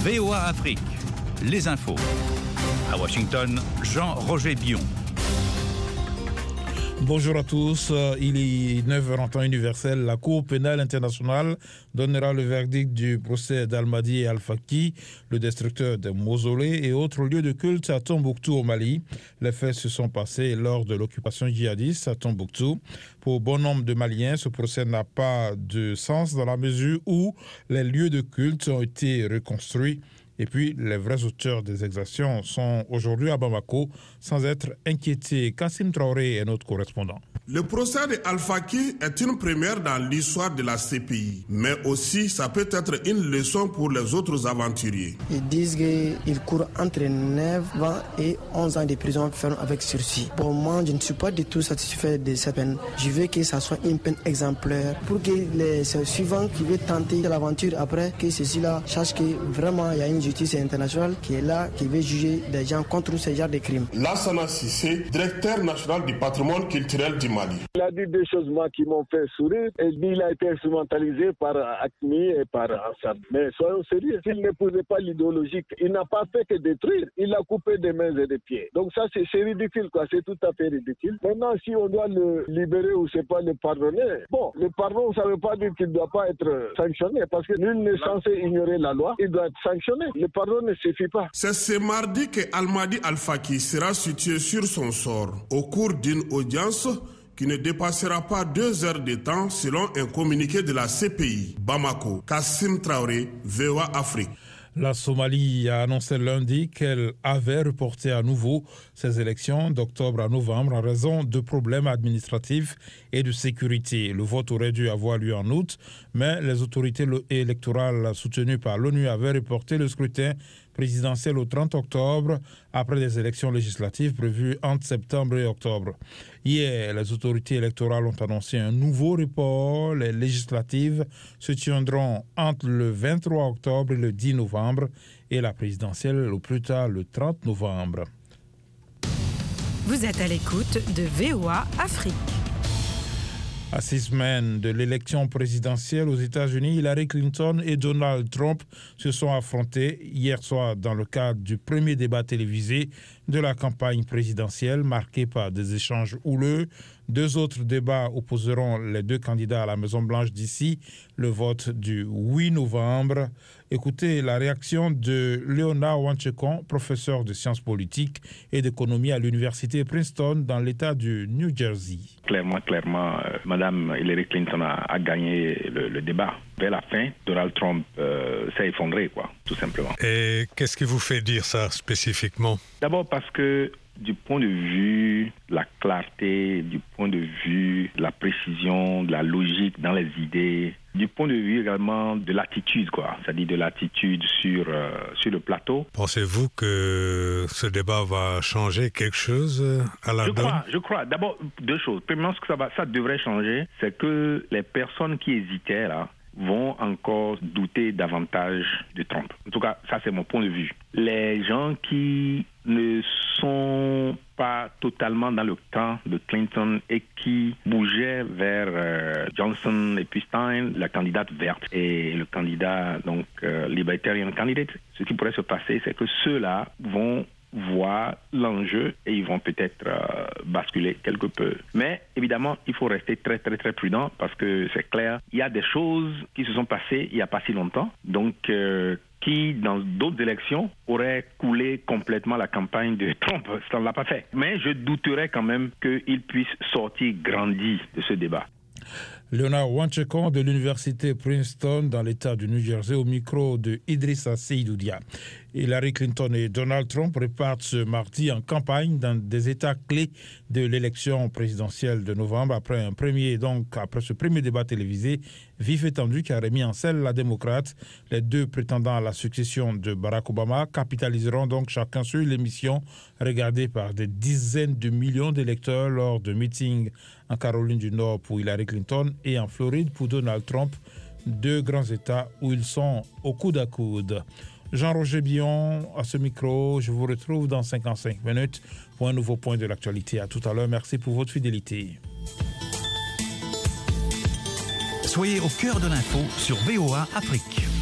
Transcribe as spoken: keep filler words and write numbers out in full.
V O A Afrique, les infos. À Washington, Jean-Roger Bion. Bonjour à tous, il est neuf heures en temps universel. La Cour pénale internationale donnera le verdict du procès d'Al-Mahdi et Al-Faki, le destructeur de mausolées et autres lieux de culte à Tombouctou au Mali. Les faits se sont passés lors de l'occupation djihadiste à Tombouctou. Pour bon nombre de Maliens, ce procès n'a pas de sens dans la mesure où les lieux de culte ont été reconstruits. Et puis, les vrais auteurs des exactions sont aujourd'hui à Bamako sans être inquiétés. Kassim Traoré est notre correspondant. Le procès de Al-Faki est une première dans l'histoire de la C P I, mais aussi ça peut être une leçon pour les autres aventuriers. Ils disent qu'ils courent entre neuf ans et onze ans de prison ferme avec sursis. Pour moi, je ne suis pas du tout satisfait de cette peine. Je veux que ça soit une peine exemplaire pour que les suivants qui veulent tenter l'aventure après, que ceux-là sachent que vraiment il y a une justice internationale qui est là, qui veut juger des gens contre ce genre de crimes. Lassana Sissé, directeur national du patrimoine culturel du Mali. Il a dit des choses moi qui m'ont fait sourire et il a été instrumentalisé par Acmi et par Assad. Mais soyons sérieux, s'il n'épousait pas l'idéologie, il n'a pas fait que détruire, il a coupé des mains et des pieds. Donc ça c'est, c'est ridicule quoi, c'est tout à fait ridicule. Maintenant si on doit le libérer ou c'est pas le pardonner, bon, le pardon ça ne veut pas dire qu'il ne doit pas être sanctionné parce que nul n'est censé ignorer la loi, il doit être sanctionné. Le pardon ne suffit pas. C'est ce mardi que Al-Mahdi Al-Faki sera situé sur son sort au cours d'une audience qui ne dépassera pas deux heures de temps selon un communiqué de la C P I. Bamako, Kassim Traoré, V O A Afrique. La Somalie a annoncé lundi qu'elle avait reporté à nouveau ses élections d'octobre à novembre en raison de problèmes administratifs et de sécurité. Le vote aurait dû avoir lieu en août, mais les autorités électorales soutenues par l'ONU avaient reporté le scrutin présidentiel au trente octobre après des élections législatives prévues entre septembre et octobre. Hier, les autorités électorales ont annoncé un nouveau report. Les législatives se tiendront entre le vingt-trois octobre et le dix novembre et la présidentielle au plus tard le trente novembre. Vous êtes à l'écoute de V O A Afrique. À six semaines de l'élection présidentielle aux États-Unis, Hillary Clinton et Donald Trump se sont affrontés hier soir dans le cadre du premier débat télévisé de la campagne présidentielle marqué par des échanges houleux. Deux autres débats opposeront les deux candidats à la Maison-Blanche d'ici le vote du huit novembre. Écoutez la réaction de Leonard Wanchekon, professeur de sciences politiques et d'économie à l'université Princeton dans l'État du New Jersey. Clairement, clairement, euh, Madame Hillary Clinton a, a gagné le, le débat. Vers la fin, Donald Trump euh, s'est effondré, quoi, tout simplement. Et qu'est-ce qui vous fait dire ça spécifiquement? D'abord parce que du point de vue de la clarté, du point de vue de la précision, de la logique dans les idées, du point de vue également de l'attitude, quoi, c'est-à-dire de l'attitude sur, euh, sur le plateau. Pensez-vous que ce débat va changer quelque chose à la je donne? crois, je crois. D'abord, deux choses. Premièrement, ce que ça, va, ça devrait changer, c'est que les personnes qui hésitaient, là, vont encore douter davantage de Trump. En tout cas, ça c'est mon point de vue. Les gens qui ne sont pas totalement dans le camp de Clinton et qui bougeaient vers euh, Johnson et puis Stein, la candidate verte et le candidat donc euh, Libertarian candidate, ce qui pourrait se passer, c'est que ceux-là vont voir l'enjeu et ils vont peut-être euh, basculer quelque peu. Mais évidemment, il faut rester très très très prudent parce que c'est clair, il y a des choses qui se sont passées il n'y a pas si longtemps, donc euh, qui, dans d'autres élections, auraient coulé complètement la campagne de Trump. Ça ne l'a pas fait. Mais je douterais quand même qu'il puisse sortir grandi de ce débat. Leonard Wanchekon de l'université Princeton dans l'État du New Jersey au micro de Idrissa Seydoudia. Hillary Clinton et Donald Trump repartent ce mardi en campagne dans des États clés de l'élection présidentielle de novembre après un premier donc après ce premier débat télévisé vif et tendu qui a remis en selle la démocrate. Les deux prétendants à la succession de Barack Obama capitaliseront donc chacun sur l'émission regardée par des dizaines de millions d'électeurs lors de meetings en Caroline du Nord pour Hillary Clinton et en Floride pour Donald Trump, deux grands États où ils sont au coude à coude. Jean-Roger Bion à ce micro. Je vous retrouve dans cinquante-cinq minutes pour un nouveau point de l'actualité. À tout à l'heure. Merci pour votre fidélité. Soyez au cœur de l'info sur V O A Afrique.